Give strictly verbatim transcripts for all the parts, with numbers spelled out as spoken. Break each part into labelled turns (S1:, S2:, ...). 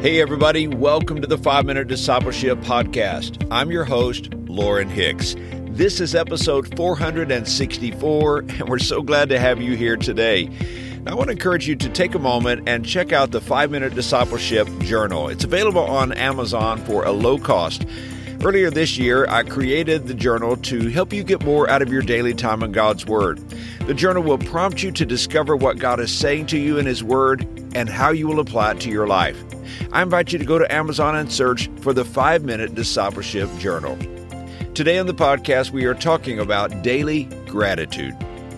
S1: Hey everybody, welcome to the five minute Discipleship Podcast. I'm your host, Lauren Hicks. This is episode four hundred sixty-four, and we're so glad to have you here today. Now, I want to encourage you to take a moment and check out the five minute Discipleship Journal. It's available on Amazon for a low cost. Earlier this year, I created the journal to help you get more out of your daily time in God's Word. The journal will prompt you to discover what God is saying to you in His Word and how you will apply it to your life. I invite you to go to Amazon and search for the five minute Discipleship Journal. Today on the podcast, we are talking about daily gratitude.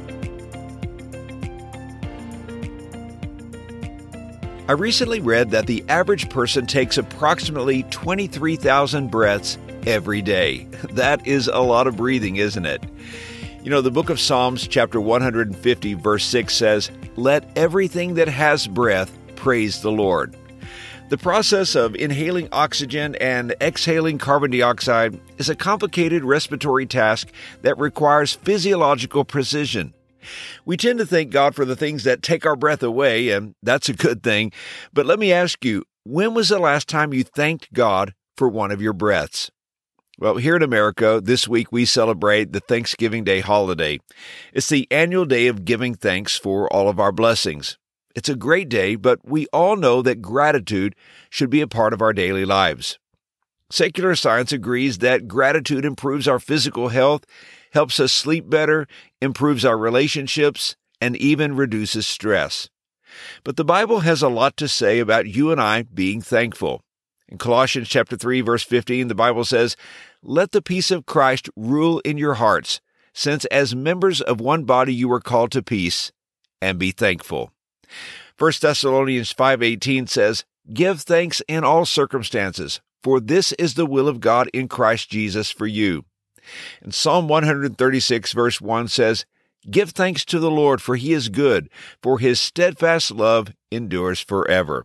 S1: I recently read that the average person takes approximately twenty-three thousand breaths every day. That is a lot of breathing, isn't it? You know, the book of Psalms, chapter one hundred fifty, verse six says, "Let everything that has breath praise the Lord." The process of inhaling oxygen and exhaling carbon dioxide is a complicated respiratory task that requires physiological precision. We tend to thank God for the things that take our breath away, and that's a good thing. But let me ask you, when was the last time you thanked God for one of your breaths? Well, here in America, this week we celebrate the Thanksgiving Day holiday. It's the annual day of giving thanks for all of our blessings. It's a great day, but we all know that gratitude should be a part of our daily lives. Secular science agrees that gratitude improves our physical health, helps us sleep better, improves our relationships, and even reduces stress. But the Bible has a lot to say about you and I being thankful. In Colossians chapter three, verse fifteen, the Bible says, "Let the peace of Christ rule in your hearts, since as members of one body you were called to peace, and be thankful." First Thessalonians five eighteen says, "Give thanks in all circumstances, for this is the will of God in Christ Jesus for you." And Psalm one thirty-six verse one says, "Give thanks to the Lord, for He is good, for His steadfast love endures forever."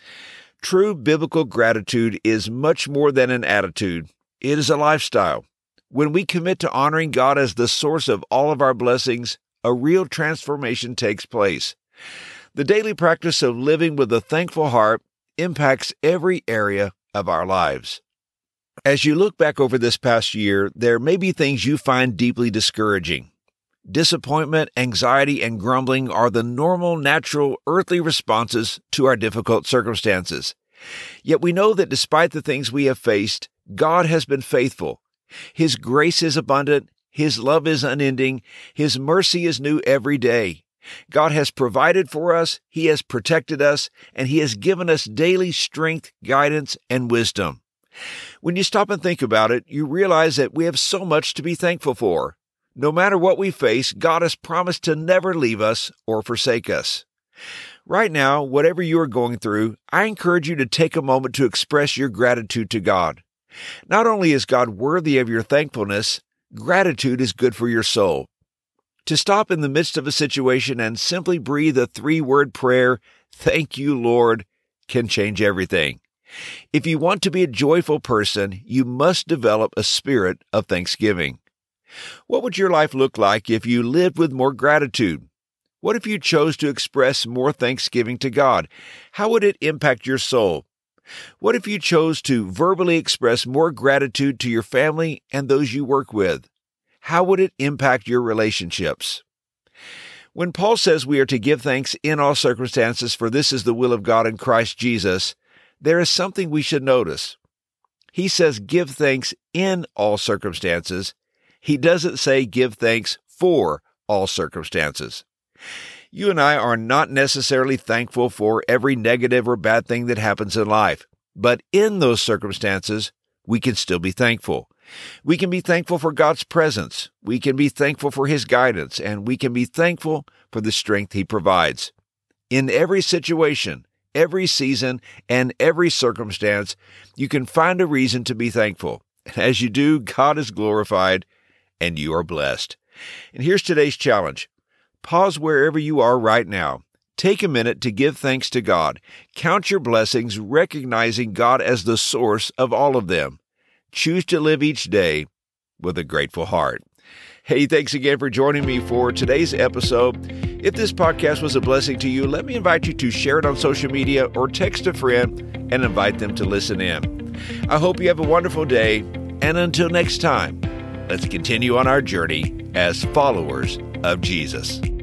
S1: True biblical gratitude is much more than an attitude. It is a lifestyle. When we commit to honoring God as the source of all of our blessings, a real transformation takes place. The daily practice of living with a thankful heart impacts every area of our lives. As you look back over this past year, there may be things you find deeply discouraging. Disappointment, anxiety, and grumbling are the normal, natural, earthly responses to our difficult circumstances. Yet we know that despite the things we have faced, God has been faithful. His grace is abundant, His love is unending, His mercy is new every day. God has provided for us, He has protected us, and He has given us daily strength, guidance, and wisdom. When you stop and think about it, you realize that we have so much to be thankful for. No matter what we face, God has promised to never leave us or forsake us. Right now, whatever you are going through, I encourage you to take a moment to express your gratitude to God. Not only is God worthy of your thankfulness, gratitude is good for your soul. To stop in the midst of a situation and simply breathe a three-word prayer, "Thank you, Lord," can change everything. If you want to be a joyful person, you must develop a spirit of thanksgiving. What would your life look like if you lived with more gratitude? What if you chose to express more thanksgiving to God? How would it impact your soul? What if you chose to verbally express more gratitude to your family and those you work with? How would it impact your relationships? When Paul says we are to give thanks in all circumstances, for this is the will of God in Christ Jesus, there is something we should notice. He says give thanks in all circumstances. He doesn't say give thanks for all circumstances. You and I are not necessarily thankful for every negative or bad thing that happens in life, but in those circumstances, we can still be thankful. We can be thankful for God's presence. We can be thankful for His guidance, and we can be thankful for the strength He provides. In every situation, every season, and every circumstance, you can find a reason to be thankful. And as you do, God is glorified, and you are blessed. And here's today's challenge. Pause wherever you are right now. Take a minute to give thanks to God. Count your blessings, recognizing God as the source of all of them. Choose to live each day with a grateful heart. Hey, thanks again for joining me for today's episode. If this podcast was a blessing to you, let me invite you to share it on social media or text a friend and invite them to listen in. I hope you have a wonderful day, and until next time, let's continue on our journey as followers of Jesus.